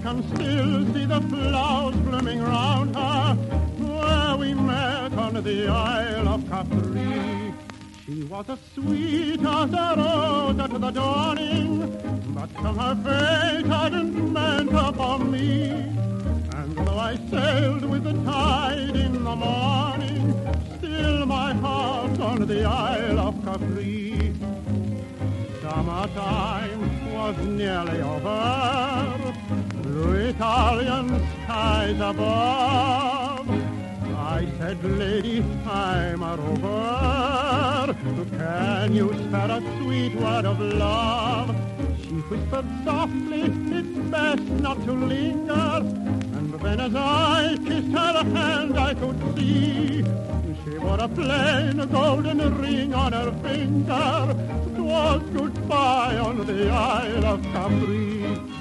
can still see the flowers blooming round her, where we met on the Isle of Capri. She was as sweet as a rose at the dawning, but from her fate hadn't meant her for me. And though I sailed with the tide in the morning, still my heart's on the Isle of Capri. Summertime was nearly over, blue Italian skies above. I said, lady, I'm a rover, can you spare a sweet word of love? She whispered softly, it's best not to linger, and then as I kissed her hand I could see she wore a plain golden ring on her finger. 'Twas goodbye on the Isle of Capri.